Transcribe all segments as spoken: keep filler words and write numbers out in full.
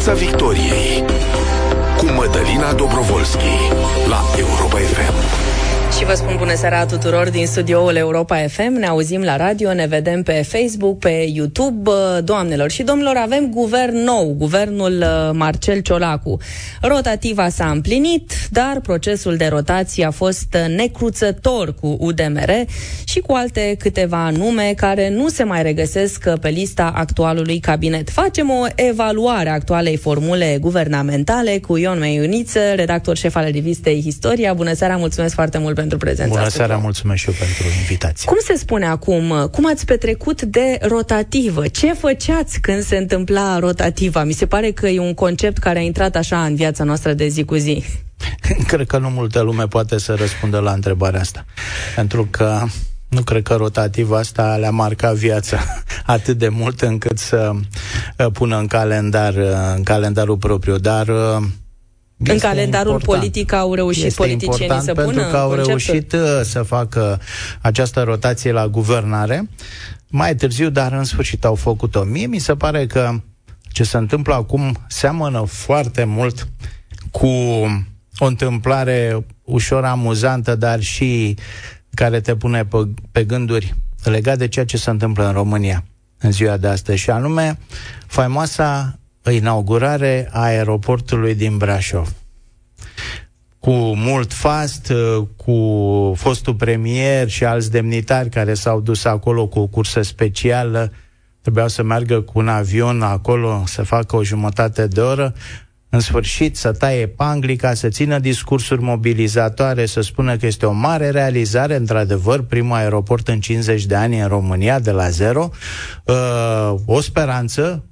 Piața Victoriei cu Mădălina Dobrovolski la Europa F M. Și vă spun bună seara tuturor din studioul Europa F M. Ne auzim la radio, ne vedem pe Facebook, pe YouTube. Doamnelor și domnilor, avem guvern nou, guvernul Marcel Ciolacu. Rotativa s-a împlinit, dar procesul de rotație a fost necruțător cu U D M R și cu alte câteva nume care nu se mai regăsesc pe lista actualului cabinet. Facem o evaluare a actualei formule guvernamentale cu Ion Meiuniță, redactor șef al revistei Historia. Bună seara, mulțumesc foarte mult pentru prezența. Bună seara, mulțumesc și eu pentru invitație. Cum se spune acum? Cum ați petrecut de rotativă? Ce făceați când se întâmpla rotativa? Mi se pare că e un concept care a intrat așa în viața noastră de zi cu zi. Cred că nu multă lume poate să răspundă la întrebarea asta. Pentru că nu cred că rotativa asta le-a marcat viața atât de mult încât să pună în calendar, în calendarul propriu. Dar în calendarul important. Politic au reușit este politicienii să pună pentru că au conceptul. reușit să facă această rotație la guvernare mai târziu, dar în sfârșit au făcut-o. Mie mi se pare că ce se întâmplă acum seamănă foarte mult cu o întâmplare ușor amuzantă, dar și care te pune pe, pe gânduri legat de ceea ce se întâmplă în România în ziua de astăzi, și anume faimoasa inaugurare a aeroportului din Brașov. Cu mult fast, cu fostul premier și alți demnitari care s-au dus acolo cu o cursă specială, trebuiau să meargă cu un avion acolo, să facă o jumătate de oră, în sfârșit să taie panglica, să țină discursuri mobilizatoare, să spună că este o mare realizare, într-adevăr, primul aeroport în cincizeci de ani în România, de la zero, uh, o speranță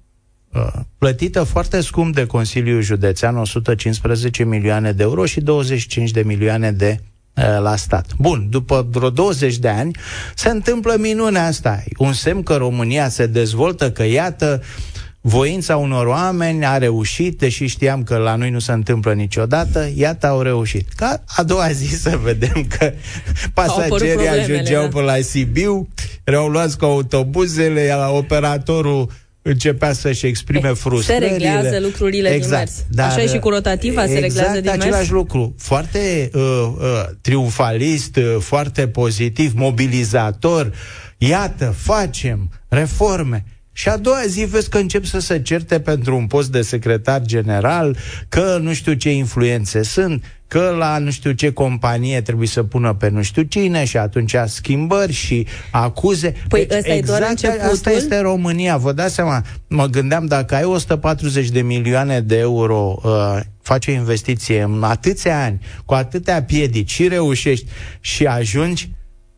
plătită foarte scump de Consiliul Județean, o sută cincisprezece milioane de euro și douăzeci și cinci de milioane de la stat. Bun, după vreo douăzeci de ani se întâmplă minunea asta. Un semn că România se dezvoltă, că iată, voința unor oameni a reușit, deși știam că la noi nu se întâmplă niciodată, iată, au reușit. Ca a doua zi să vedem că pasagerii ajungeau până la Sibiu, erau luați cu autobuzele, operatorul începea să-și exprime frustrările. Se reglează lucrurile exact, din mers. Dar așa e și cu rotativa, exact, se reglează din mers. Exact, același lucru. Foarte uh, uh, triumfalist, uh, foarte pozitiv, mobilizator. Iată, facem reforme. Și a doua zi vezi că încep să se certe pentru un post de secretar general, că nu știu ce influențe sunt, că la nu știu ce companie trebuie să pună pe nu știu cine și atunci ăschimbări și acuze. Păi deci, ăsta exact, e doar începutul? Asta este România. Vă dați seama, mă gândeam, dacă ai o sută patruzeci de milioane de euro, uh, faci o investiție în atâția ani, cu atâtea piedici și reușești și ajungi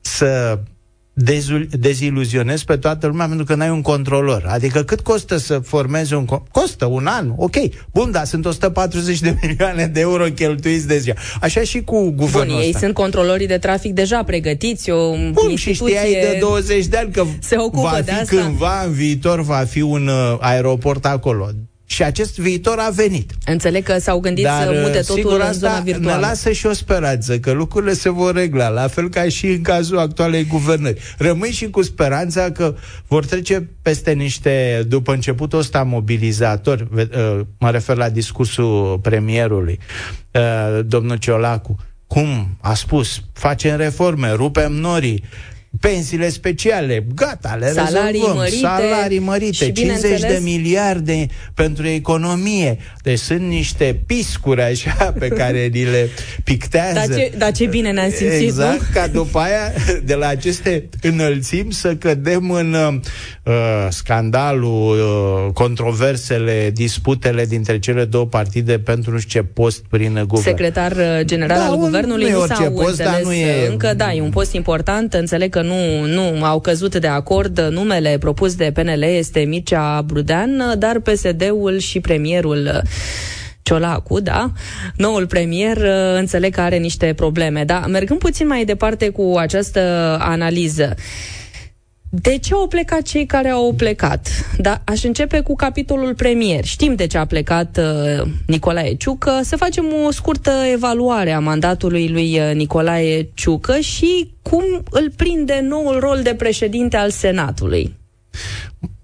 să deziluzionezi pe toată lumea pentru că n-ai un controlor. Adică cât costă să formezi un... Co- costă un an, ok. Bun, dar sunt o sută patruzeci de milioane de euro cheltuiți de ziua. Așa și cu guvernul Bun, ei ăsta. sunt controlorii de trafic deja pregătiți, o Bun, instituție... și știai de douăzeci de ani că se ocupă va de fi asta. cândva în viitor va fi un uh, aeroport acolo. Și acest viitor a venit. Înțeleg că s-au gândit Dar, să mute totul sigur, în zona virtuală. ne lasă și o speranță că lucrurile se vor regla, la fel ca și în cazul actualei guvernări. Rămâi și cu speranța că vor trece peste niște, după începutul ăsta mobilizator, mă refer la discursul premierului, domnul Ciolacu, cum a spus, facem reforme, rupem norii, pensiile speciale, gata, le salarii rezolvăm, mărite, salarii mărite, și, cincizeci de miliarde pentru economie. Deci sunt niște piscuri așa pe care ni le pictează. Dar ce, da, ce bine ne-am simțit, exact, nu? ca după aia, de la aceste înălțimi, să cădem în uh, scandalul, uh, controversele, disputele dintre cele două partide pentru nu știu ce post prin guvern. Secretar general da, al un, guvernului nu, nu nu s-au post, înțeles nu e... încă, da, e un post important, înțeleg că nu, nu au căzut de acord. Numele propus de P N L este Mircea Brudean, dar P S D-ul și premierul Ciolacu, da, noul premier, înțeleg că are niște probleme. Da, mergând puțin mai departe cu această analiză, de ce au plecat cei care au plecat? Da, aș începe cu capitolul premier. Știm de ce a plecat uh, Nicolae Ciucă. Să facem o scurtă evaluare a mandatului lui uh, Nicolae Ciucă și cum îl prinde noul rol de președinte al Senatului.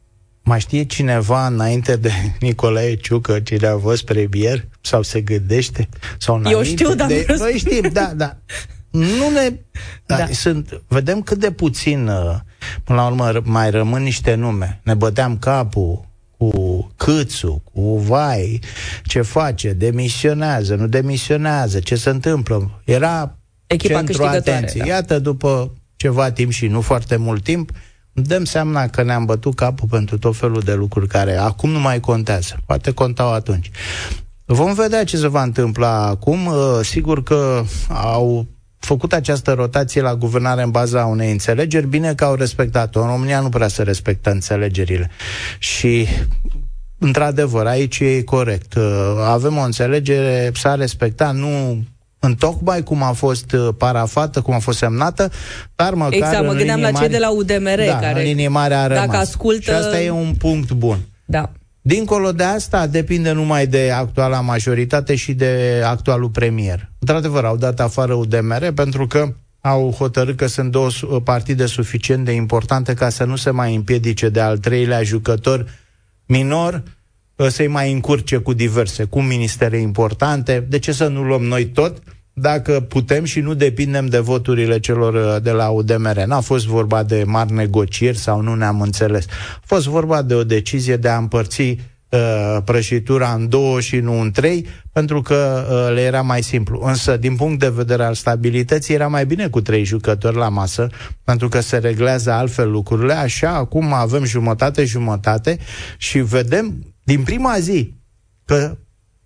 Mai știe cineva înainte de Nicolae Ciucă cine a fost premier? Sau se gândește? Sau Eu știu, dar de... Noi știm, da, da. Nu ne... Da, da. Sunt... Vedem cât de puțin, până la urmă, mai rămân niște nume. Ne băteam capul cu Câțu, cu vai, ce face, demisionează, nu demisionează, ce se întâmplă. Era echipa centru atenției. Da. Iată, după ceva timp și nu foarte mult timp, dăm seama că ne-am bătut capul pentru tot felul de lucruri care acum nu mai contează. Poate contau atunci. Vom vedea ce se va întâmpla acum. Sigur că au făcut această rotație la guvernare în baza unei înțelegeri. Bine că au respectat-o. În România nu prea se respectă înțelegerile. Și, într-adevăr, aici e corect. Avem o înțelegere, s-a respectat, nu întocmai cum a fost parafată, cum a fost semnată, dar măcar exact, mă gândeam la cei de la U D M R, da, care, în linii mari a rămas. Dacă ascultă... Și asta e un punct bun. Da. Dincolo de asta, depinde numai de actuala majoritate și de actualul premier. Într-adevăr, au dat afară U D M R pentru că au hotărât că sunt două partide suficient de importante ca să nu se mai împiedice de al treilea jucător minor să-i mai încurce cu diverse, cu ministere importante. De ce să nu luăm noi tot, dacă putem și nu depindem de voturile celor de la U D M R? N-a fost vorba de mari negocieri sau nu ne-am înțeles. A fost vorba de o decizie de a împărți uh, prăjitura în două și nu în trei, pentru că uh, le era mai simplu. Însă, din punct de vedere al stabilității, era mai bine cu trei jucători la masă, pentru că se reglează altfel lucrurile. Așa, acum avem jumătate-jumătate și vedem din prima zi că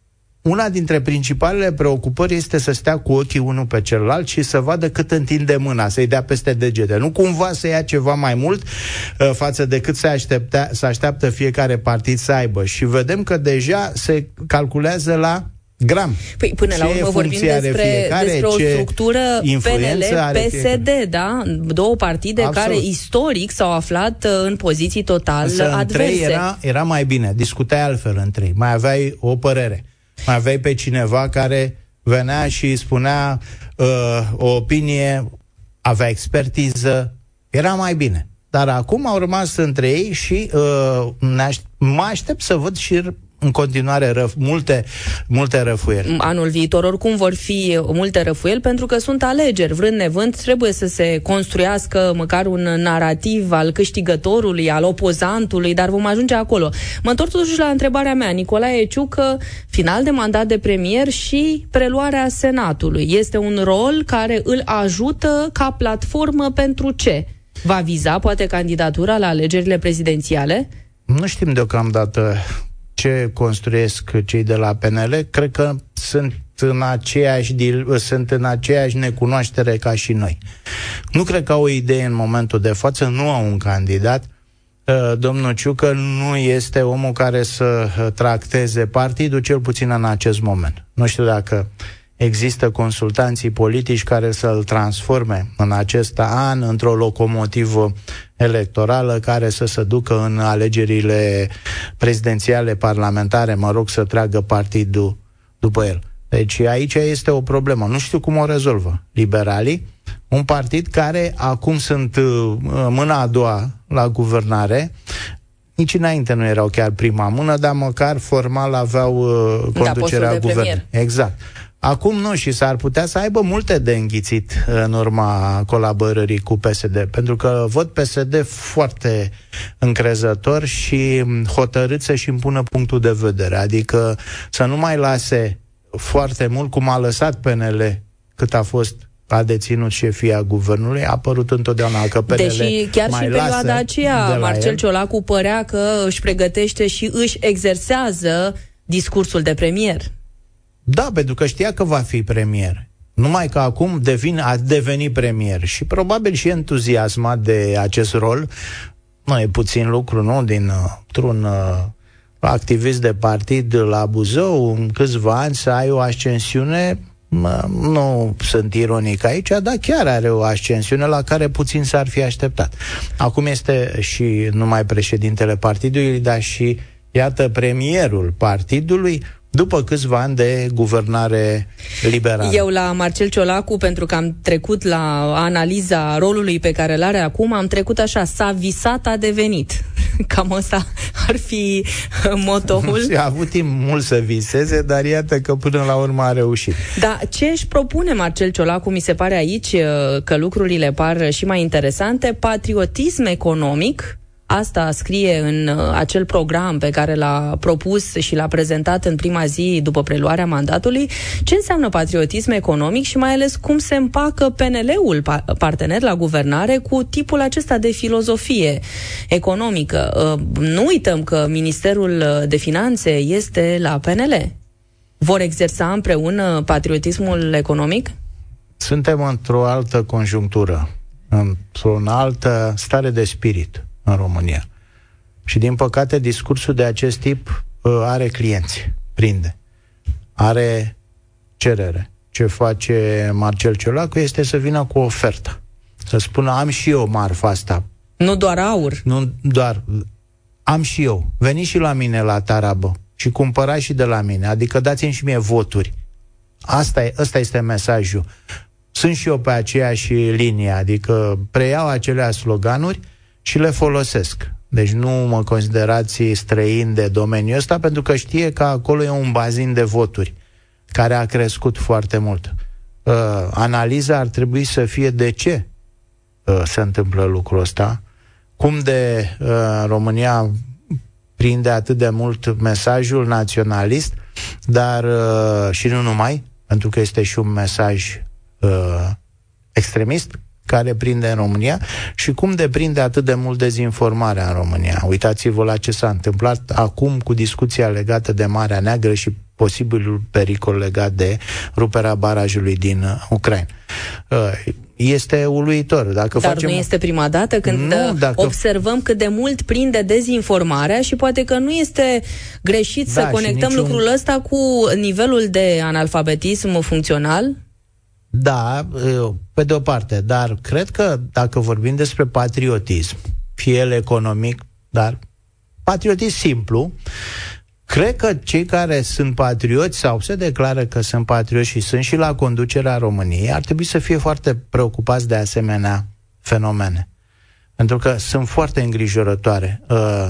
una dintre principalele preocupări este să stea cu ochii unul pe celălalt și să vadă cât întinde mâna, să-i dea peste degete. Nu cumva să ia ceva mai mult uh, față de cât se aștepta, să așteaptă fiecare partid să aibă. Și vedem că deja se calculează la gram. Păi până la urmă vorbim despre, fiecare, despre o structură P N L P S D, da? Două partide Absolut. Care istoric s-au aflat în poziții total Însă adverse. În trei era, era mai bine, discutai altfel în trei, mai aveai o părere. Mai aveai pe cineva care venea și spunea uh, o opinie, avea expertiză, era mai bine. Dar acum au rămas între ei și uh, mă aștept să văd și în continuare răf, multe, multe răfuieri. Anul viitor oricum vor fi multe răfuieri, pentru că sunt alegeri. Vrând nevând, trebuie să se construiască măcar un narativ al câștigătorului, al opozantului, dar vom ajunge acolo. Mă întorc totuși la întrebarea mea. Nicolae Ciucă, final de mandat de premier și preluarea Senatului. Este un rol care îl ajută ca platformă pentru ce? Va viza poate candidatura la alegerile prezidențiale? Nu știm deocamdată ce construiesc cei de la P N L. Cred că sunt în aceeași, sunt în aceeași necunoaștere ca și noi. Nu cred că au o idee în momentul de față, nu au un candidat. Domnul Ciucă nu este omul care să tracteze partidul, cel puțin în acest moment. Nu știu dacă există consultanții politici care să-l transforme în acest an într-o locomotivă electorală care să se ducă în alegerile prezidențiale, parlamentare, mă rog, să tragă partidul după el. Deci aici este o problemă. Nu știu cum o rezolvă liberalii, un partid care acum sunt mâna a doua la guvernare. Nici înainte nu erau chiar prima mână, dar măcar formal aveau conducerea da, guvernului. Exact. Acum nu, și s-ar putea să aibă multe de înghițit în urma colaborării cu P S D, pentru că văd P S D foarte încrezător și hotărât să-și impună punctul de vedere, adică să nu mai lase foarte mult, cum a lăsat P N L cât a fost a deținut șefia guvernului, a apărut întotdeauna că P N L Deși chiar și în perioada aceea Marcel Ciolacu părea că își pregătește și își exersează discursul de premier. Da, pentru că știa că va fi premier. Numai că acum devine, a devenit premier și probabil și entuziasmat de acest rol. Nu e puțin lucru, nu? Dintr-un uh, activist de partid la Buzău, în câțiva ani să ai o ascensiune, mă, nu sunt ironic aici, dar chiar are o ascensiune la care puțin s-ar fi așteptat. Acum este și numai președintele partidului, dar și, iată, premierul partidului, după câțiva ani de guvernare liberală. Eu la Marcel Ciolacu, pentru că am trecut la analiza rolului pe care îl are acum, am trecut așa, s-a visat, a devenit. Cam ăsta ar fi motoul. A avut timp mult să viseze, dar iată că până la urmă a reușit. Da, ce își propune Marcel Ciolacu, mi se pare aici că lucrurile par și mai interesante, patriotism economic. Asta scrie în acel program pe care l-a propus și l-a prezentat în prima zi după preluarea mandatului. Ce înseamnă patriotism economic și mai ales cum se împacă P N L-ul partener la guvernare cu tipul acesta de filozofie economică? Nu uităm că Ministerul de Finanțe este la P N L. Vor exersa împreună patriotismul economic? Suntem într-o altă conjunctură, într-o altă stare de spirit în România. Și din păcate discursul de acest tip uh, are clienți, prinde. Are cerere. Ce face Marcel Ciolacu este să vină cu o ofertă. Să spună, am și eu marfa asta. Nu doar aur. Nu doar, am și eu. Veniți și la mine la tarabă și cumpărați și de la mine. Adică dați-mi și mie voturi. Asta, e, asta este mesajul. Sunt și eu pe aceeași linie, adică preiau acelea sloganuri și le folosesc. Deci nu mă considerați străin de domeniul ăsta, pentru că știe că acolo e un bazin de voturi care a crescut foarte mult. Uh, analiza ar trebui să fie de ce uh, se întâmplă lucrul ăsta, cum de uh, România prinde atât de mult mesajul naționalist, dar uh, și nu numai, pentru că este și un mesaj uh, extremist care prinde în România și cum deprinde atât de mult dezinformarea în România. Uitați-vă la ce s-a întâmplat acum cu discuția legată de Marea Neagră și posibilul pericol legat de ruperea barajului din Ucraina. Este uluitor. Dacă Dar facem... nu este prima dată când nu, dacă... observăm cât de mult prinde dezinformarea și poate că nu este greșit da, să conectăm niciun... lucrul ăsta cu nivelul de analfabetism funcțional? Da, pe de o parte, dar cred că dacă vorbim despre patriotism, fie el economic, dar patriotism simplu, cred că cei care sunt patrioți sau se declară că sunt patrioți și sunt și la conducerea României, ar trebui să fie foarte preocupați de asemenea fenomene. Pentru că sunt foarte îngrijorătoare.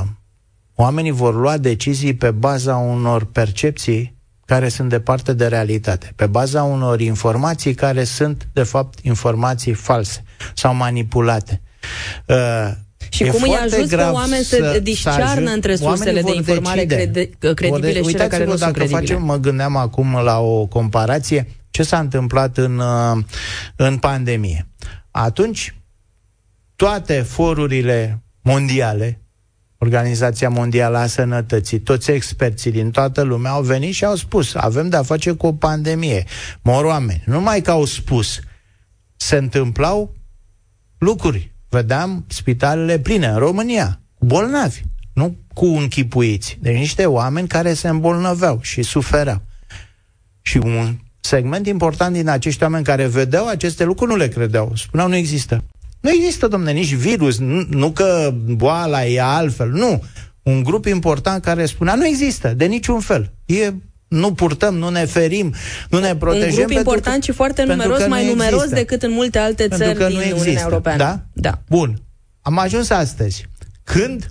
Oamenii vor lua decizii pe baza unor percepții care sunt departe de realitate, pe baza unor informații care sunt, de fapt, informații false sau manipulate. Uh, și cum îi ajuți pe oameni să, să discearnă să între sursele de informare crede, credibile de, și cele care nu sunt credibile? Facem, mă gândeam acum la o comparație, ce s-a întâmplat în, în pandemie. Atunci, toate forurile mondiale, Organizația Mondială a Sănătății, toți experții din toată lumea au venit și au spus, avem de-a face cu o pandemie, mor oameni. Numai că au spus, se întâmplau lucruri. Vedeam spitalele pline în România, cu bolnavi, nu cu închipuiți. Deci niște oameni care se îmbolnăveau și sufereau. Și un segment important din acești oameni care vedeau aceste lucruri nu le credeau. Spuneau, nu există. Nu există, domne, nici virus, nu, nu că boala e altfel, nu. Un grup important care spunea, nu există, de niciun fel. E, nu purtăm, nu ne ferim, nu ne protejăm. Un grup important și foarte numeros, mai numeros există. Decât în multe alte pentru țări din există. Uniunea Europeană. Da? Da. Bun. Am ajuns astăzi. Când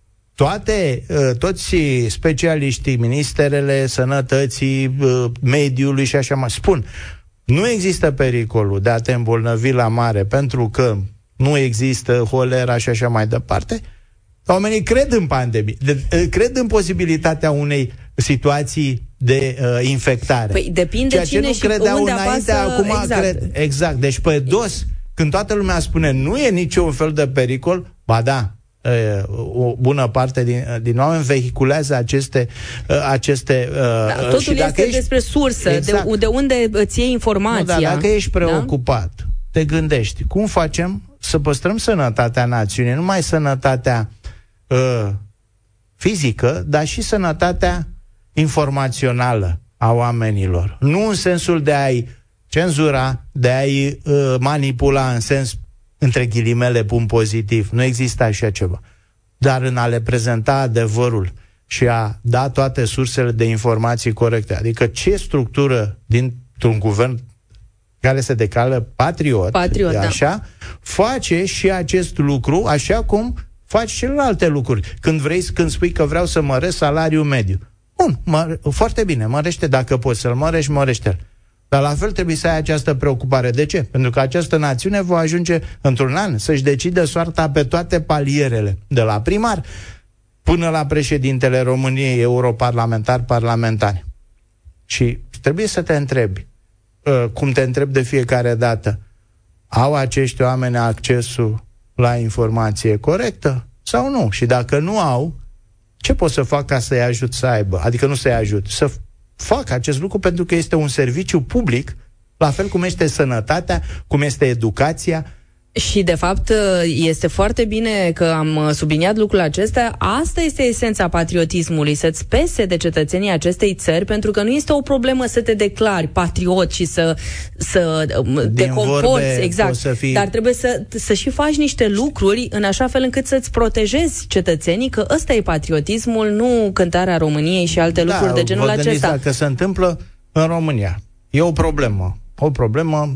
toate, toți specialiștii, ministerele sănătății, mediului și așa mai spun, nu există pericolul de a te îmbolnăvi la mare pentru că nu există holera și așa mai departe, oamenii cred în pandemie, de, cred în posibilitatea unei situații de uh, infectare. Păi depinde ceea cine ce nu și credeau unde înainte, apasă, acum exact. cred. Exact. Deci pe dos, când toată lumea spune nu e niciun fel de pericol, ba da, o bună parte din, din oameni vehiculează aceste aceste da, totul și dacă este ești, despre sursă, exact, de, de unde îți iei informația. Nu, dar dacă ești preocupat, da? Te gândești, cum facem să păstrăm sănătatea națiunii, nu numai sănătatea uh, fizică, dar și sănătatea informațională a oamenilor. Nu în sensul de a-i cenzura, de a-i uh, manipula în sens, între ghilimele, pun pozitiv. Nu există așa ceva. Dar în a le prezenta adevărul și a da toate sursele de informații corecte. Adică ce structură dintr-un guvern care se declară patriot, patriot așa, da. face și acest lucru, așa cum faci celelalte lucruri. Când vrei, când spui că vreau să măresc salariul mediu. Bun, mă, foarte bine, mărește, dacă poți să-l mărești, mărește-l. Dar la fel trebuie să ai această preocupare. De ce? Pentru că această națiune va ajunge într-un an să-și decide soarta pe toate palierele, de la primar până la președintele României, europarlamentar, parlamentari. Și trebuie să te întrebi, cum te întrebi de fiecare dată, au acești oameni accesul la informație corectă sau nu? Și dacă nu au, ce pot să fac ca să-i ajut să aibă? Adică nu să-i ajut, să fac acest lucru pentru că este un serviciu public, la fel cum este sănătatea, cum este educația. Și, de fapt, este foarte bine că am subliniat lucrul acesta. Asta este esența patriotismului, să-ți pese de cetățenii acestei țări, pentru că nu este o problemă să te declari patriot și să, să te comporți, exact, să fii... dar trebuie să, să și faci niște lucruri în așa fel încât să-ți protejezi cetățenii, că ăsta e patriotismul, nu cântarea României și alte da, lucruri de genul acesta. Da, vă gândiți dacă se întâmplă în România. E o problemă. O problemă,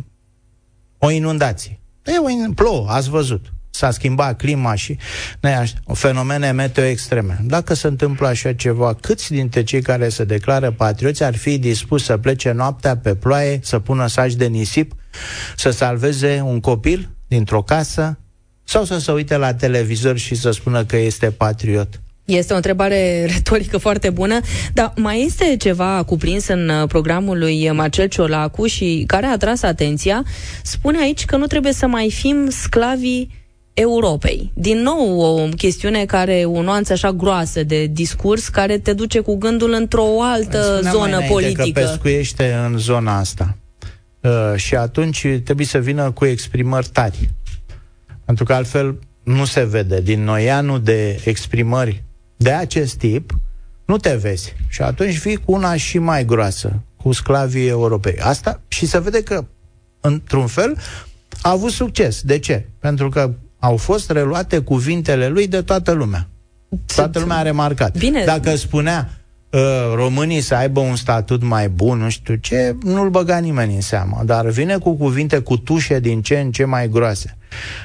o inundație. E, plouă, ați văzut. S-a schimbat clima și ne, fenomene meteo extreme. Dacă se întâmplă așa ceva, câți dintre cei care se declară patrioți ar fi dispuși să plece noaptea pe ploaie, să pună saci de nisip, să salveze un copil dintr-o casă sau să se uite la televizor și să spună că este patriot? Este o întrebare retorică foarte bună, dar mai este ceva cuprins în programul lui Marcel Ciolacu și care a atras atenția. Spune aici că nu trebuie să mai fim sclavii Europei. Din nou o chestiune care, o nuanță așa groasă de discurs care te duce cu gândul într-o altă Spuneam zonă politică. Că pescuiește în zona asta. Uh, și atunci trebuie să vină cu exprimări tari. Pentru că altfel nu se vede. Din noianul de exprimări de acest tip, nu te vezi. Și atunci vii cu una și mai groasă, cu sclavii Europei. Asta și se vede că, într-un fel, a avut succes. De ce? Pentru că au fost reluate cuvintele lui de toată lumea. Toată lumea a remarcat. Bine. Dacă spunea uh, românii să aibă un statut mai bun, nu știu ce, nu-l băga nimeni în seamă. Dar vine cu cuvinte, cu tușe din ce în ce mai groase,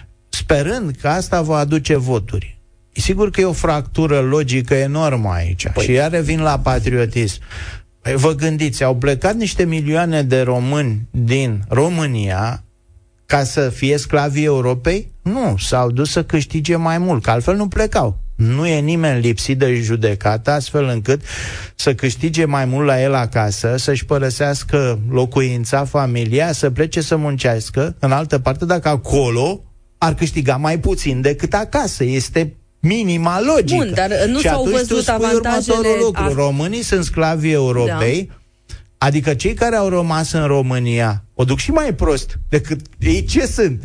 sperând că asta va aduce voturi. Sigur că e o fractură logică enormă aici. Păi. Și iar revin la patriotism. Vă gândiți, au plecat niște milioane de români din România ca să fie sclavii Europei? Nu, s-au dus să câștige mai mult, că altfel nu plecau. Nu e nimeni lipsit de judecată astfel încât să câștige mai mult la el acasă, să-și părăsească locuința, familia, să plece să muncească în altă parte, dacă acolo ar câștiga mai puțin decât acasă. Este minima logică. Bun, dar nu și s-au văzut avantajele... lucru. A... Românii sunt sclavii Europei, da. Adică cei care au rămas în România o duc și mai prost decât ei ce sunt.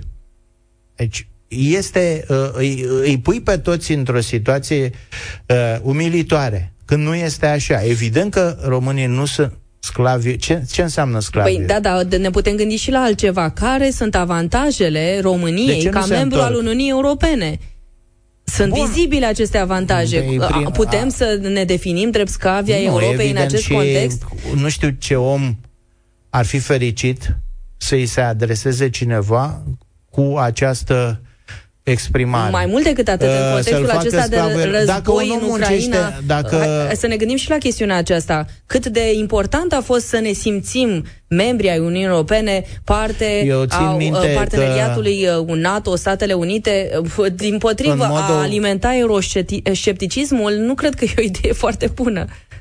Deci este, uh, îi, îi pui pe toți într-o situație uh, umilitoare, când nu este așa. Evident că românii nu sunt sclavi. Ce, ce înseamnă sclavi? Păi da, da, ne putem gândi și la altceva. Care sunt avantajele României ca membru al Uniunii Europene? Sunt Bun. vizibile aceste avantaje. Prin... Putem a... să ne definim drept sclavi ai Europei în acest context? Nu știu ce om ar fi fericit să-i se adreseze cineva cu această exprimare. Mai mult decât atât, în contextul acesta de război în Ucraina, dacă... să ne gândim și la chestiunea aceasta. Cât de important a fost să ne simțim membri ai Uniunii Europene, parte a parteneriatului că... NATO, Statele Unite, dimpotrivă a alimenta euroscepticismul, nu cred că e o idee foarte bună.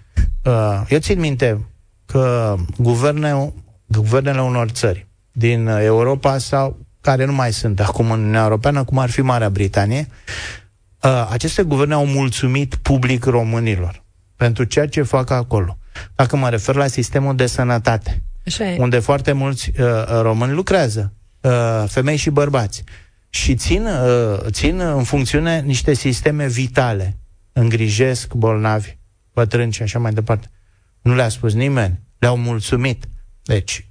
Eu țin minte că guverne, guvernele unor țări din Europa sau care nu mai sunt acum în Uniunea Europeană, cum ar fi Marea Britanie, uh, aceste guverne au mulțumit public românilor pentru ceea ce fac acolo. Dacă mă refer la sistemul de sănătate, unde foarte mulți uh, români lucrează, uh, femei și bărbați, și țin, uh, țin în funcțiune niște sisteme vitale, îngrijesc bolnavi, bătrâni și așa mai departe. Nu le-a spus nimeni, le-au mulțumit. Deci,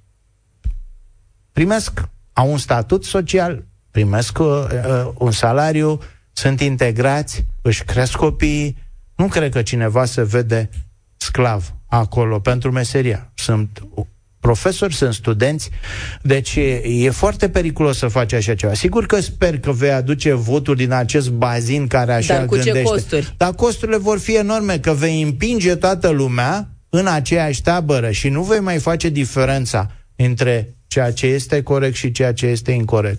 primesc au un statut social, primesc uh, un salariu, sunt integrați, își cresc copiii. Nu cred că cineva se vede sclav acolo pentru meseria. Sunt profesori, sunt studenți, deci e, e foarte periculos să faci așa ceva. Sigur că sper că vei aduce voturi din acest bazin care așa Dar cu gândește. ce costuri? Dar costurile vor fi enorme, că vei împinge toată lumea în aceeași tabără și nu vei mai face diferența între ceea ce este corect și ceea ce este incorect.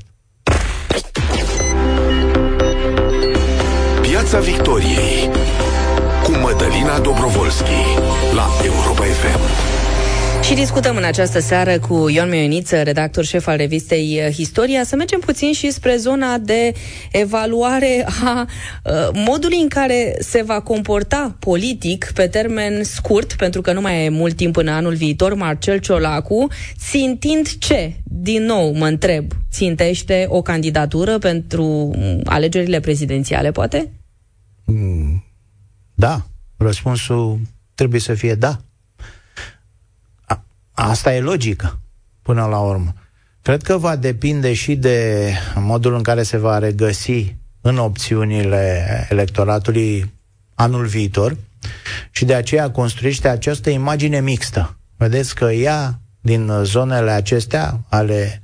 Piața Victoriei cu Mădălina Dobrovolski la Europa F M. Și discutăm în această seară cu Ion Mioiniță, redactor șef al revistei Historia, să mergem puțin și spre zona de evaluare a uh, modului în care se va comporta politic pe termen scurt, pentru că nu mai e mult timp până anul viitor, Marcel Ciolacu, țintind ce? Din nou mă întreb, țintește o candidatură pentru alegerile prezidențiale, poate? Mm, da. Răspunsul trebuie să fie da. Asta e logică, până la urmă. Cred că va depinde și de modul în care se va regăsi în opțiunile electoratului anul viitor și de aceea construiește această imagine mixtă. Vedeți că ea, din zonele acestea ale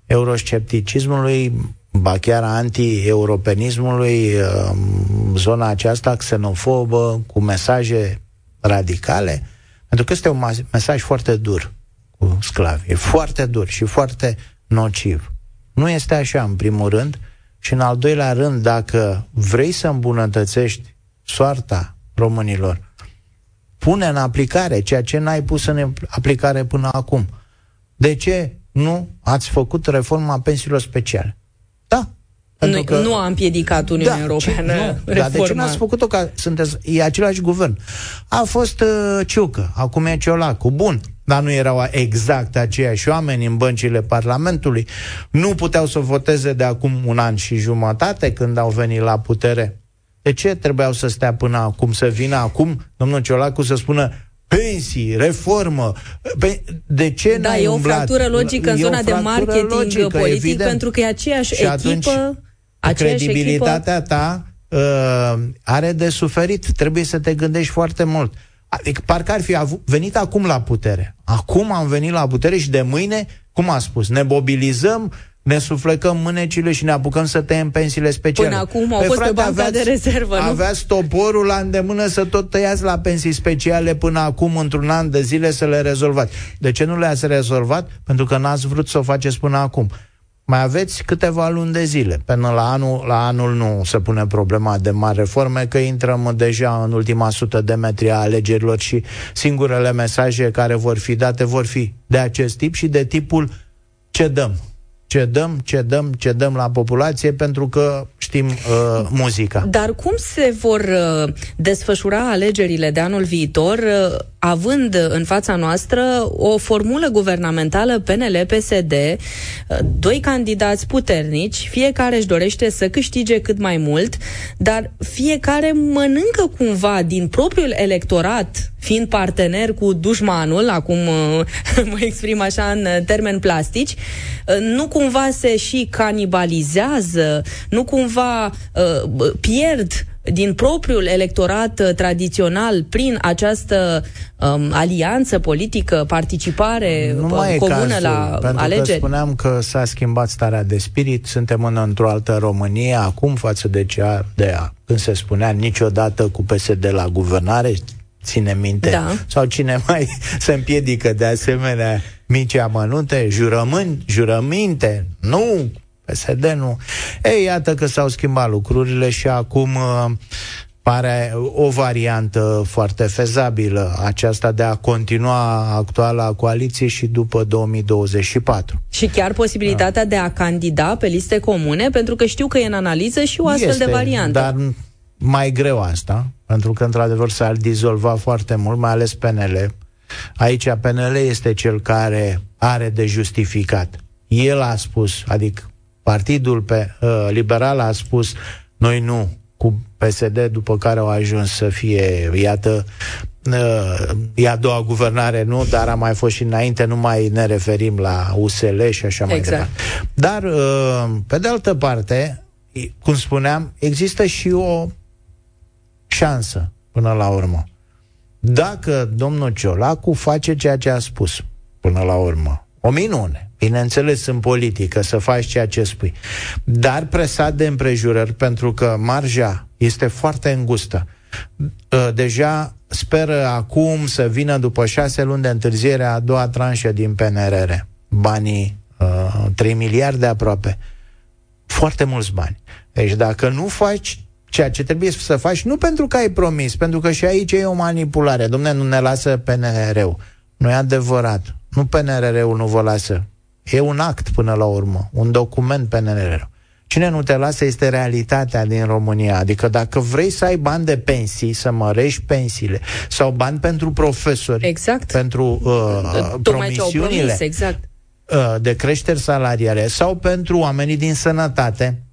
euroscepticismului, ba chiar anti-europenismului, zona aceasta xenofobă, cu mesaje radicale, pentru că este un mesaj foarte dur cu sclavi. E foarte dur și foarte nociv. Nu este așa, în primul rând, și în al doilea rând, dacă vrei să îmbunătățești soarta românilor, pune în aplicare ceea ce n-ai pus în aplicare până acum. De ce nu ați făcut reforma pensiilor speciale? Da. Nu, că, nu a împiedicat Uniunea da, Europeană ce, nu, da, de ce n-ați făcut-o? Că sunteți, e același guvern. A fost uh, Ciucă, acum e Ciolacu. Bun, dar nu erau exact aceiași oameni în băncile Parlamentului. Nu puteau să voteze de acum un an și jumătate când au venit la putere. De ce trebuiau să stea până acum, să vină acum domnul Ciolacu să spună pensii, reformă? Pe, de ce da, n-ai e o umblat? fractură logică în zona de marketing logică, politic, evident. Pentru că e aceeași și echipă. Credibilitatea echipă... ta uh, are de suferit. Trebuie să te gândești foarte mult. Adică parcă ar fi avu- venit acum la putere. Acum am venit la putere și de mâine, cum a spus, ne mobilizăm, ne suflecăm mânecile și ne apucăm să tăiem pensiile speciale. Până acum au pe fost frate, pe banca aveați, de rezervă, nu? Aveați toporul la îndemână să tot tăiați la pensii speciale până acum, într-un an de zile, să le rezolvați. De ce nu le-ați rezolvat? Pentru că n-ați vrut să o faceți până acum. Mai aveți câteva luni de zile. Până la anul, la anul nu se pune problema de mari reforme, că intrăm deja în ultima sută de metri a alegerilor și singurele mesaje care vor fi date vor fi de acest tip și de tipul cedăm. Cedăm, cedăm, cedăm la populație pentru că știm uh, muzica. Dar cum se vor uh, desfășura alegerile de anul viitor, uh, având în fața noastră o formulă guvernamentală P N L P S D, uh, doi candidați puternici, fiecare își dorește să câștige cât mai mult, dar fiecare mănâncă cumva din propriul electorat, fiind partener cu dușmanul, acum uh, mă exprim așa în termeni plastici, uh, nu cumva se și canibalizează, nu cumva uh, pierd din propriul electorat uh, tradițional prin această um, alianță politică, participare nu uh, comună cazul, la pentru alegeri? Că spuneam că s-a schimbat starea de spirit, suntem în, într-o altă Românie acum față de cea de a, când se spunea niciodată cu P S D la guvernare, ține minte, da. Sau cine mai se împiedică de asemenea mici amănunte, jurământ, jurăminte, nu, P S D nu. Ei, iată că s-au schimbat lucrurile și acum uh, pare o variantă foarte fezabilă aceasta de a continua actuala coaliție și după două mii douăzeci și patru. Și chiar posibilitatea da. de a candida pe liste comune, pentru că știu că e în analiză și o astfel este, de variantă. Dar mai greu asta, pentru că într-adevăr s-ar dizolva foarte mult, mai ales P N L. Aici P N L este cel care are de justificat. El a spus, adică Partidul pe, uh, Liberal a spus, noi nu, cu P S D, după care au ajuns să fie, iată, uh, e a doua guvernare, nu, dar a mai fost și înainte, nu mai ne referim la U S L și așa mai exact. departe. Dar, uh, pe de altă parte, cum spuneam, există și o șansă până la urmă. Dacă domnul Ciolacu face ceea ce a spus, până la urmă. O minune. Bineînțeles, în politică, să faci ceea ce spui. Dar presat de împrejurări, pentru că marja este foarte îngustă. Deja speră acum să vină, după șase luni de întârziere, a doua tranșă din P N R R. Banii, uh, trei miliarde aproape. Foarte mulți bani. Deci dacă nu faci ceea ce trebuie să faci, nu pentru că ai promis, pentru că și aici e o manipulare. Dom'le, nu ne lasă P N R R-ul. Nu e adevărat. Nu P N R R-ul nu vă lasă. E un act până la urmă, un document P N R R-ul. Cine nu te lasă este realitatea din România. Adică dacă vrei să ai bani de pensii, să mărești pensiile, sau bani pentru profesori, exact. pentru uh, promisiunile promis, exact. uh, de creșteri salariale, sau pentru oamenii din sănătate,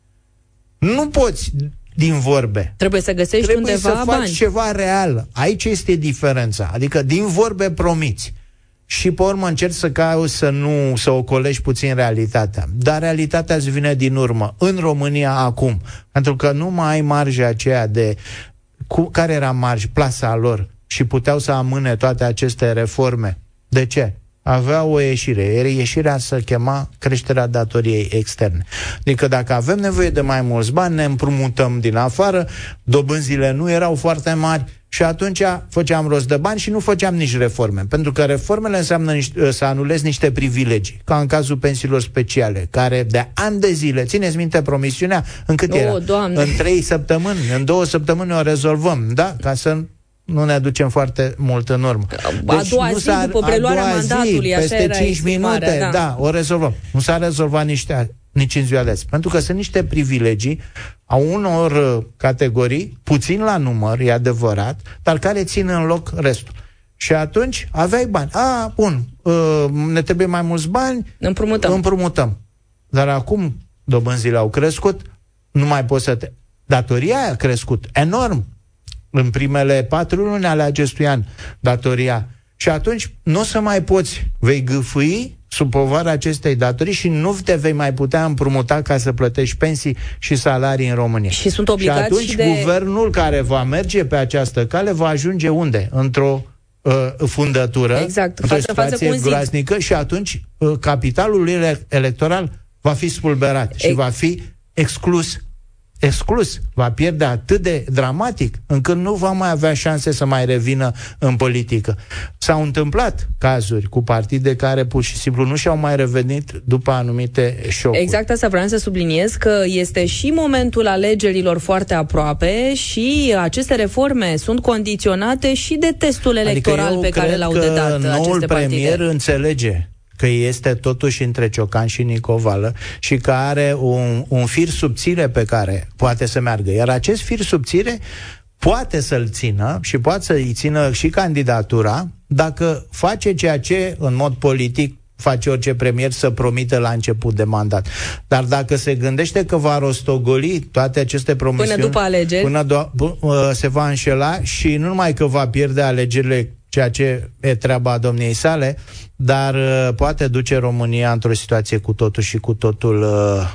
nu poți din vorbe. Trebuie să găsești Trebuie undeva să faci bani. ceva real. Aici este diferența. Adică din vorbe promiți. Și pe urmă încerci să cauți să nu, să ocolești puțin realitatea. Dar realitatea îți vine din urmă, în România acum. Pentru că nu mai ai marja aceea de... Cu, care era marja, plasa lor? Și puteau să amâne toate aceste reforme. De ce? Aveau o ieșire. Ieșirea se chema creșterea datoriei externe. Adică dacă avem nevoie de mai mulți bani, ne împrumutăm din afară, dobânzile nu erau foarte mari, și atunci făceam rost de bani și nu făceam nici reforme. Pentru că reformele înseamnă niște, să anulezi niște privilegii, ca în cazul pensiilor speciale, care de ani de zile, țineți minte promisiunea, în cât oh, era? Doamne. În trei săptămâni, în două săptămâni o rezolvăm, da? Ca să nu ne aducem foarte mult în urmă. Deci a doua zi, după preluarea mandatului, așa peste era cinci minute, da. da, o rezolvăm. Nu s-a rezolvat niște, nici în ziua de azi. Pentru că sunt niște privilegii a unor uh, categorii, puțin la număr, e adevărat, dar care țin în loc restul. Și atunci aveai bani. A, bun, uh, ne trebuie mai mulți bani, împrumutăm. împrumutăm. Dar acum dobânzile au crescut, nu mai poți să te... Datoria a crescut enorm în primele patru luni ale acestui an, datoria. Și atunci nu o să mai poți, vei gâfâi sub povara acestei datorii și nu te vei mai putea împrumuta ca să plătești pensii și salarii în România. Și sunt obligați și atunci și de... guvernul care va merge pe această cale va ajunge unde? Într-o uh, fundătură, exact, într-o față, față situație groaznică, și atunci uh, capitalul ele- electoral va fi spulberat e... și va fi exclus. exclus, va pierde atât de dramatic încât nu va mai avea șanse să mai revină în politică. S-au întâmplat cazuri cu partide care pur și simplu nu și-au mai revenit după anumite șocuri. Exact asta vreau să subliniez, că este și momentul alegerilor foarte aproape și aceste reforme sunt condiționate și de testul electoral adică pe care l-au dedat aceste partide. Noul premier înțelege că este totuși între Ciocan și Nicovală și că are un, un fir subțire pe care poate să meargă. Iar acest fir subțire poate să-l țină și poate să-i țină și candidatura dacă face ceea ce, în mod politic, face orice premier, să promită la început de mandat. Dar dacă se gândește că va rostogoli toate aceste promisiuni până după alegeri, până do- se va înșela și nu numai că va pierde alegerile, ceea ce e treaba domniei sale, dar uh, poate duce România într-o situație cu totul și cu totul uh,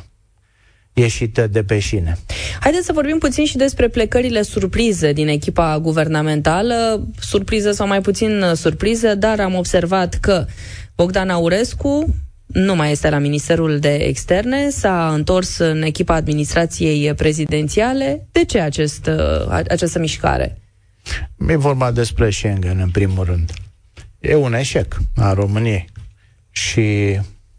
ieșită de pe șine. Haideți să vorbim puțin și despre plecările surprize din echipa guvernamentală, surpriză sau mai puțin surpriză, dar am observat că Bogdan Aurescu nu mai este la Ministerul de Externe, s-a întors în echipa administrației prezidențiale. De ce acest, această mișcare? E vorba despre Schengen, în primul rând. E un eșec a României și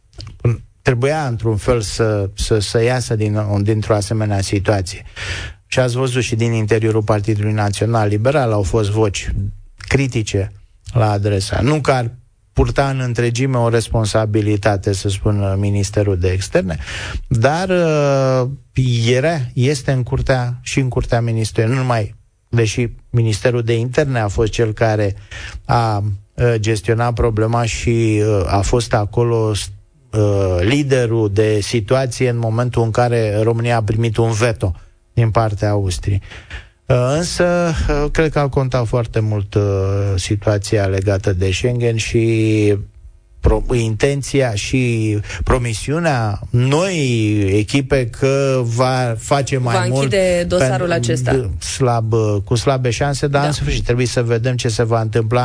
trebuia, într-un fel, să, să, să iasă din, dintr-o asemenea situație. Și ați văzut și din interiorul Partidului Național Liberal au fost voci critice la adresa. Nu că ar purta în întregime o responsabilitate, să spun, Ministerul de Externe, dar uh, era, este în curtea, și în curtea Ministerului, nu numai, deși Ministerul de Interne a fost cel care a uh, gestionat problema și uh, a fost acolo uh, liderul de situație în momentul în care România a primit un veto din partea Austriei. Uh, însă, uh, cred că a contat foarte mult uh, situația legată de Schengen și pro- intenția și promisiunea noi echipe că va face mai va mult. Va închide dosarul acesta. Slab, cu slabe șanse, dar da. În sfârșit trebuie să vedem ce se va întâmpla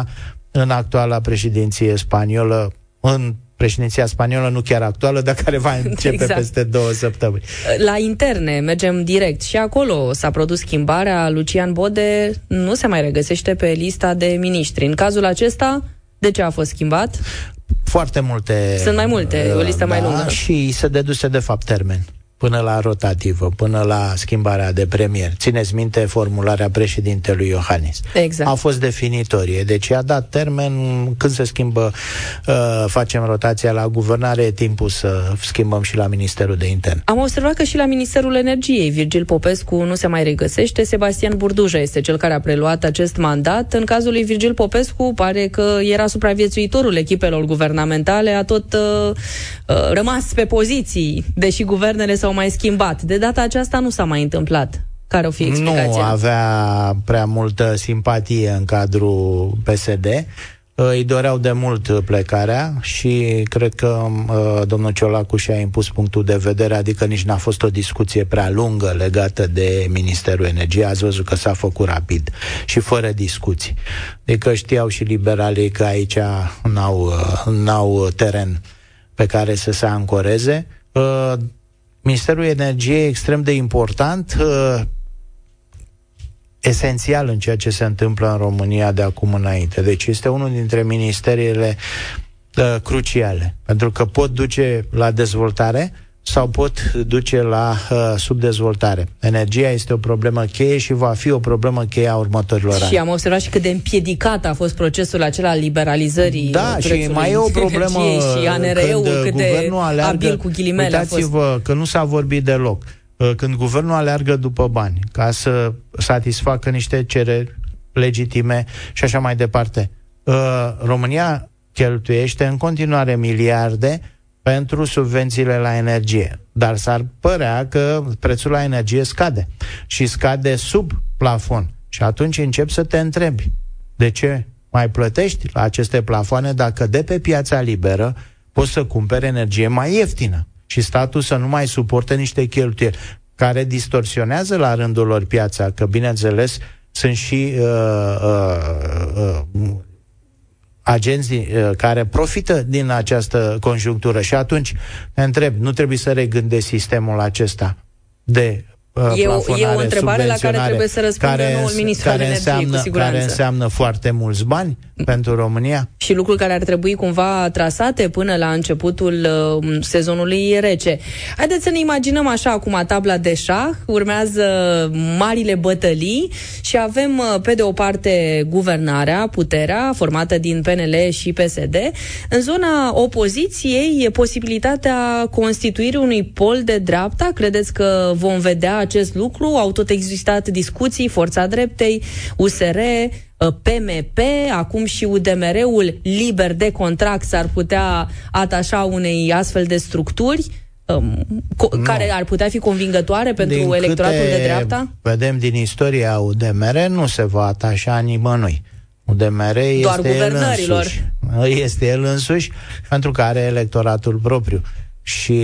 în actuala președinție spaniolă, în președinția spaniolă, nu chiar actuală, dar care va începe exact. peste două săptămâni. La interne, mergem direct. Și acolo s-a produs schimbarea. Lucian Bode nu se mai regăsește pe lista de miniștri. În cazul acesta, de ce a fost schimbat? Foarte multe. Sunt mai multe, o listă da, mai lungă. Și se deduse de fapt termen. Până la rotativă, până la schimbarea de premier. Țineți minte formularea președintelui Iohannis. Exact. A fost definitorie. Deci i-a dat termen, când se schimbă, uh, facem rotația la guvernare, e timpul să schimbăm și la Ministerul de Interne. Am observat că și la Ministerul Energiei Virgil Popescu nu se mai regăsește. Sebastian Burduja este cel care a preluat acest mandat. În cazul lui Virgil Popescu pare că era supraviețuitorul echipelor guvernamentale, a tot uh, uh, rămas pe poziții, deși guvernele s-au mai schimbat. De data aceasta nu s-a mai întâmplat. Care o fi explicația? Nu avea prea multă simpatie în cadrul P S D. Îi doreau de mult plecarea și cred că uh, domnul Ciolacu și-a impus punctul de vedere, adică nici n-a fost o discuție prea lungă legată de Ministerul Energiei. Ați văzut că s-a făcut rapid și fără discuții. Adică știau și liberalii că aici n-au, uh, n-au teren pe care să se ancoreze. Uh, Ministerul Energiei e extrem de important, uh, esențial în ceea ce se întâmplă în România de acum înainte. Deci este unul dintre ministeriile uh, cruciale, pentru că pot duce la dezvoltare sau pot duce la uh, subdezvoltare. Energia este o problemă cheie și va fi o problemă cheie a următorilor ani. Și am observat și cât de împiedicat a fost procesul acela al liberalizării. Da, și mai e o problemă și A N R E-ul cât de abil cu ghilimele a fost. Uitați-vă că nu s-a vorbit deloc. Când guvernul aleargă după bani ca să satisfacă niște cereri legitime și așa mai departe, România cheltuiește în continuare miliarde pentru subvențiile la energie. Dar s-ar părea că prețul la energie scade și scade sub plafon. Și atunci începi să te întrebi de ce mai plătești la aceste plafoane dacă de pe piața liberă poți să cumperi energie mai ieftină și statul să nu mai suporte niște cheltuieli care distorsionează la rândul lor piața, că bineînțeles sunt și uh, uh, uh, agenți uh, care profită din această conjunctură. Și atunci ne întreb, nu trebuie să regândești sistemul acesta de uh, e, plafonare, e o întrebare la care trebuie să răspundă care, noul ministru al energiei, înseamnă, cu siguranță. Care înseamnă foarte mulți bani pentru România. Și lucruri care ar trebui cumva trasate până la începutul uh, sezonului rece. Haideți să ne imaginăm așa acum tabla de șah, urmează marile bătălii și avem uh, pe de o parte guvernarea, puterea, formată din P N L și P S D. În zona opoziției e posibilitatea constituirii unui pol de dreapta. Credeți că vom vedea acest lucru? Au tot existat discuții, Forța Dreptei, U S R, P M P, acum și U D M R-ul liber de contract s-ar putea atașa unei astfel de structuri um, co- care ar putea fi convingătoare pentru din electoratul de dreapta? Vedem din istoria U D M R, nu se va atașa nimănui. U D M R este el însuși. Este el însuși pentru că are electoratul propriu. Și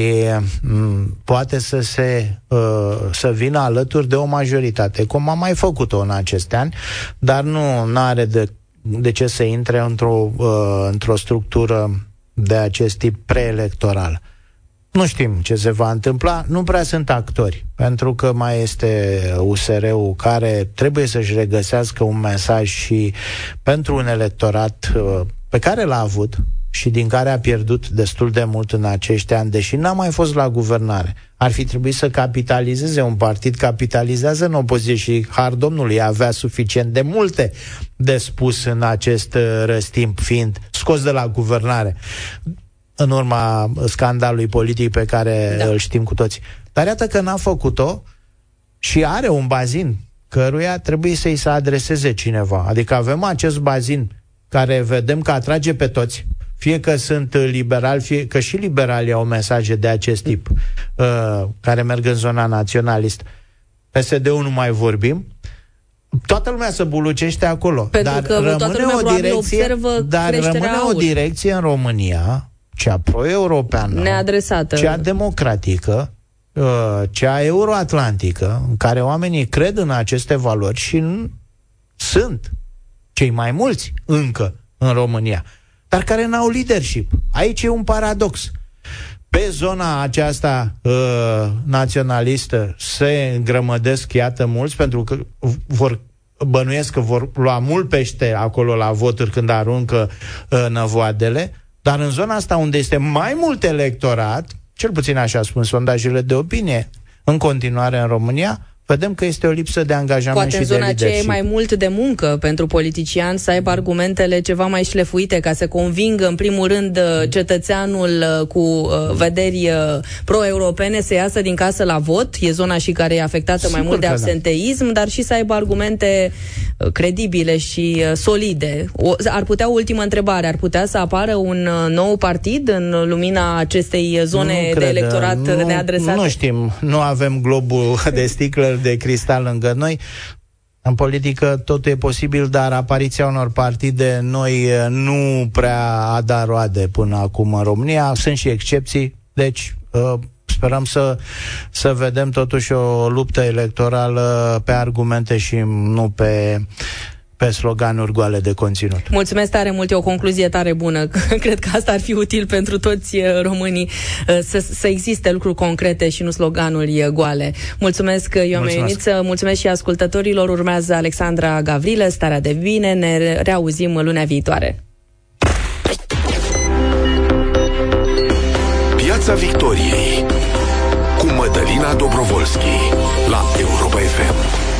m- poate să se uh, să vină alături de o majoritate, cum a mai făcut-o în aceste ani, dar nu are de, de ce să intre într-o, uh, într-o structură de acest tip preelectoral. Nu știm ce se va întâmpla, nu prea sunt actori, pentru că mai este U S R-ul care trebuie să-și regăsească un mesaj și pentru un electorat uh, pe care l-a avut și din care a pierdut destul de mult în acești ani, deși n-a mai fost la guvernare. Ar fi trebuit să capitalizeze, un partid capitalizează în opoziție și har Domnului avea suficient de multe de spus în acest răstimp, fiind scos de la guvernare în urma scandalului politic pe care da. îl știm cu toții. Dar iată că n-a făcut-o și are un bazin căruia trebuie să-i se adreseze cineva. Adică avem acest bazin care vedem că atrage pe toți, fie că sunt liberali, fie că și liberalii au mesaje de acest tip uh, care merg în zona naționalistă. P S D-ul nu mai vorbim. Toată lumea se bulucește acolo. Pentru dar că rămâne toată lumea o direcție, observă dar rămâne aur. o direcție în România, cea pro-europeană, neadresată, cea democratică, uh, cea euroatlantică, în care oamenii cred în aceste valori și n- sunt cei mai mulți încă în România, dar care n-au leadership. Aici e un paradox. Pe zona aceasta uh, naționalistă se îngrămădesc, iată, mulți, pentru că vor bănuiesc că vor lua mult pește acolo la voturi când aruncă uh, năvoadele, dar în zona asta unde este mai mult electorat, cel puțin așa spun sondajele de opinie, în continuare în România, vedem că este o lipsă de angajament. Poate și în zona de leadership. aceea e mai mult de muncă pentru politician să aibă argumentele ceva mai șlefuite ca să convingă în primul rând cetățeanul cu vederi pro-europene să iasă din casă la vot. E zona și care e afectată Sigur mai mult de absenteism, da. Dar și să aibă argumente credibile și solide. O, ar putea, ultimă întrebare, ar putea să apară un nou partid în lumina acestei zone nu de electorat nu, neadresate? Nu știm, nu avem globul de sticlă de cristal lângă noi. În politică totul e posibil, dar apariția unor partide noi nu prea a dat roade până acum în România. Sunt și excepții, deci sperăm să, să vedem totuși o luptă electorală pe argumente și nu pe pe sloganuri goale de conținut. Mulțumesc tare mult, e o concluzie tare bună. Cred că asta ar fi util pentru toți românii, să, să existe lucruri concrete și nu sloganuri goale. Mulțumesc, Ioana Ioniță, mulțumesc și ascultătorilor. Urmează Alexandra Gavrilă, Starea de Bine. Ne reauzim lunea viitoare. Piața Victoriei cu Mădălina Dobrovolski la Europa F M.